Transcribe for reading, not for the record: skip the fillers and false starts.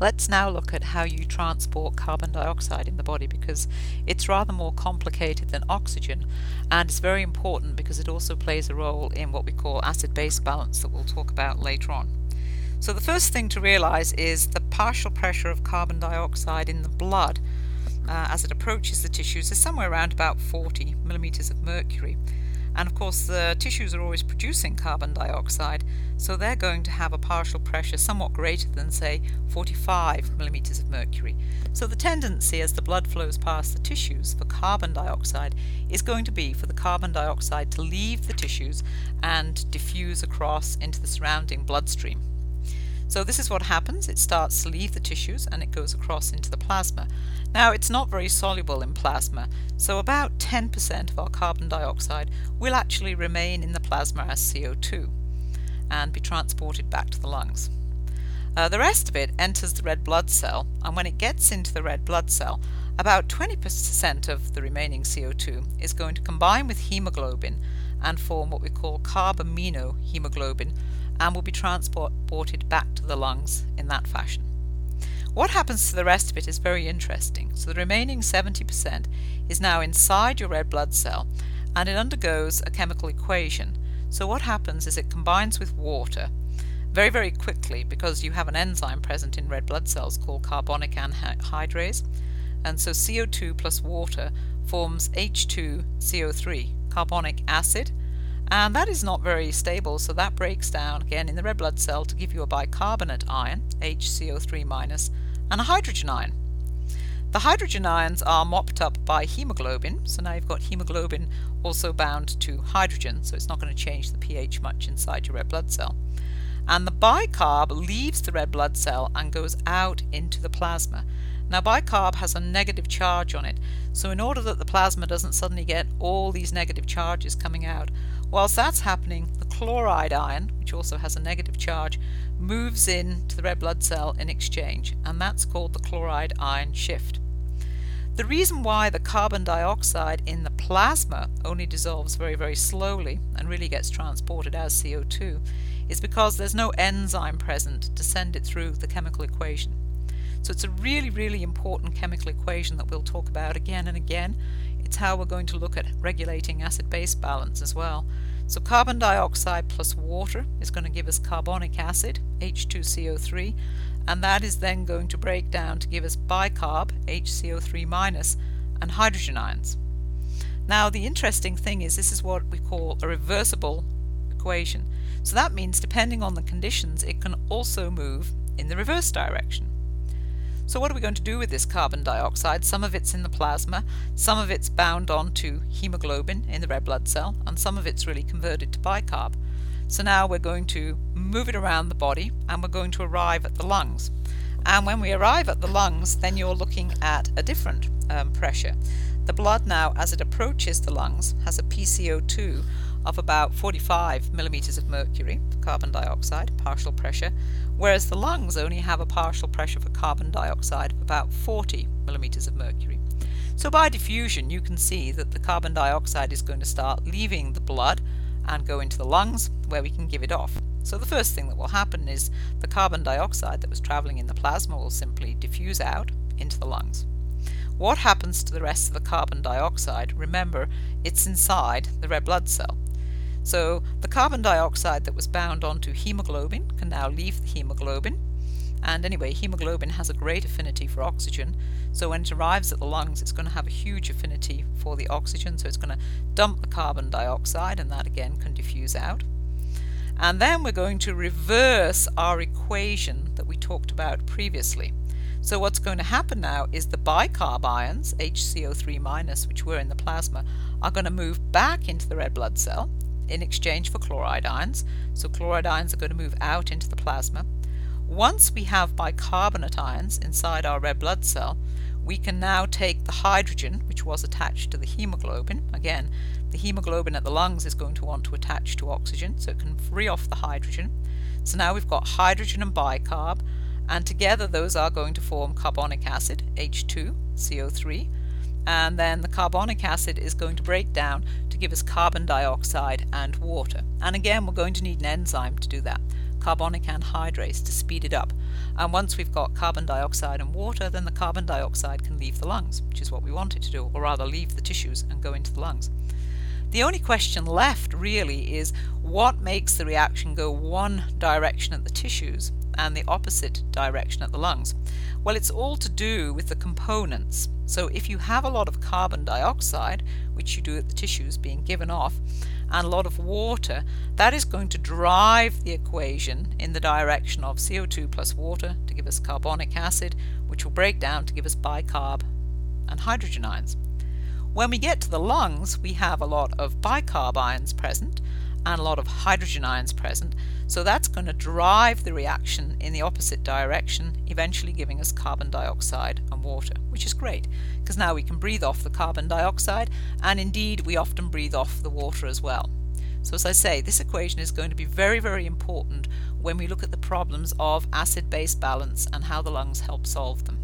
Let's now look at how you transport carbon dioxide in the body, because it's rather more complicated than oxygen, and it's very important because it also plays a role in what we call acid-base balance that we'll talk about later on. So the first thing to realize is the partial pressure of carbon dioxide in the blood as it approaches the tissues is somewhere around about 40 millimeters of mercury. And of course the tissues are always producing carbon dioxide, so they're going to have a partial pressure somewhat greater than, say, 45 millimeters of mercury. So the tendency as the blood flows past the tissues for carbon dioxide is going to be for the carbon dioxide to leave the tissues and diffuse across into the surrounding bloodstream. So this is what happens. It starts to leave the tissues and it goes across into the plasma. Now, it's not very soluble in plasma, so about 10% of our carbon dioxide will actually remain in the plasma as CO2 and be transported back to the lungs. The rest of it enters the red blood cell, and when it gets into the red blood cell, about 20% of the remaining CO2 is going to combine with hemoglobin and form what we call carbaminohemoglobin, and will be transported back to the lungs in that fashion. What happens to the rest of it is very interesting. So the remaining 70% is now inside your red blood cell, and it undergoes a chemical equation. So what happens is it combines with water very, very quickly, because you have an enzyme present in red blood cells called carbonic anhydrase, and so CO2 plus water forms H2CO3, carbonic acid, and that is not very stable, so that breaks down again in the red blood cell to give you a bicarbonate ion, HCO3-, and a hydrogen ion. The hydrogen ions are mopped up by hemoglobin, so now you've got hemoglobin also bound to hydrogen, so it's not going to change the pH much inside your red blood cell. And the bicarb leaves the red blood cell and goes out into the plasma. Now, bicarb has a negative charge on it, so in order that the plasma doesn't suddenly get all these negative charges coming out, whilst that's happening, the chloride ion, which also has a negative charge, moves in to the red blood cell in exchange, and that's called the chloride ion shift. The reason why the carbon dioxide in the plasma only dissolves very, very slowly and really gets transported as CO2 is because there's no enzyme present to send it through the chemical equation. So it's a really, really important chemical equation that we'll talk about again and again. It's how we're going to look at regulating acid-base balance as well. So carbon dioxide plus water is going to give us carbonic acid, H2CO3, and that is then going to break down to give us bicarb, HCO3-, and hydrogen ions. Now, the interesting thing is this is what we call a reversible equation. So that means depending on the conditions, it can also move in the reverse direction. So what are we going to do with this carbon dioxide? Some of it's in the plasma, some of it's bound onto hemoglobin in the red blood cell, and some of it's really converted to bicarb. So now we're going to move it around the body, and we're going to arrive at the lungs. And when we arrive at the lungs, then you're looking at a different pressure. The blood now, as it approaches the lungs, has a PCO2 of about 45 millimeters of mercury for carbon dioxide, partial pressure, whereas the lungs only have a partial pressure for carbon dioxide of about 40 millimeters of mercury. So by diffusion, you can see that the carbon dioxide is going to start leaving the blood and go into the lungs, where we can give it off. So the first thing that will happen is the carbon dioxide that was traveling in the plasma will simply diffuse out into the lungs. What happens to the rest of the carbon dioxide? Remember, it's inside the red blood cell. So the carbon dioxide that was bound onto hemoglobin can now leave the hemoglobin, and anyway, hemoglobin has a great affinity for oxygen, so when it arrives at the lungs it's going to have a huge affinity for the oxygen, so it's going to dump the carbon dioxide, and that again can diffuse out. And then we're going to reverse our equation that we talked about previously. So what's going to happen now is the bicarb ions, HCO3-, which were in the plasma, are going to move back into the red blood cell in exchange for chloride ions. So chloride ions are going to move out into the plasma. Once we have bicarbonate ions inside our red blood cell, we can now take the hydrogen, which was attached to the hemoglobin. Again, the hemoglobin at the lungs is going to want to attach to oxygen, so it can free off the hydrogen. So now we've got hydrogen and bicarb, and together those are going to form carbonic acid, H2CO3, and then the carbonic acid is going to break down to give us carbon dioxide and water. And again, we're going to need an enzyme to do that. carbonic anhydrase to speed it up. And once we've got carbon dioxide and water, then the carbon dioxide can leave the lungs, which is what we want it to do, or rather leave the tissues and go into the lungs. The only question left really is what makes the reaction go one direction at the tissues and the opposite direction at the lungs? Well, it's all to do with the components. So if you have a lot of carbon dioxide, which you do at the tissues being given off, and a lot of water, that is going to drive the equation in the direction of CO2 plus water to give us carbonic acid, which will break down to give us bicarb and hydrogen ions. When we get to the lungs, we have a lot of bicarb ions present and a lot of hydrogen ions present, so that's going to drive the reaction in the opposite direction, eventually giving us carbon dioxide and water, which is great, because now we can breathe off the carbon dioxide, and indeed we often breathe off the water as well. So as I say, this equation is going to be very, very important when we look at the problems of acid-base balance and how the lungs help solve them.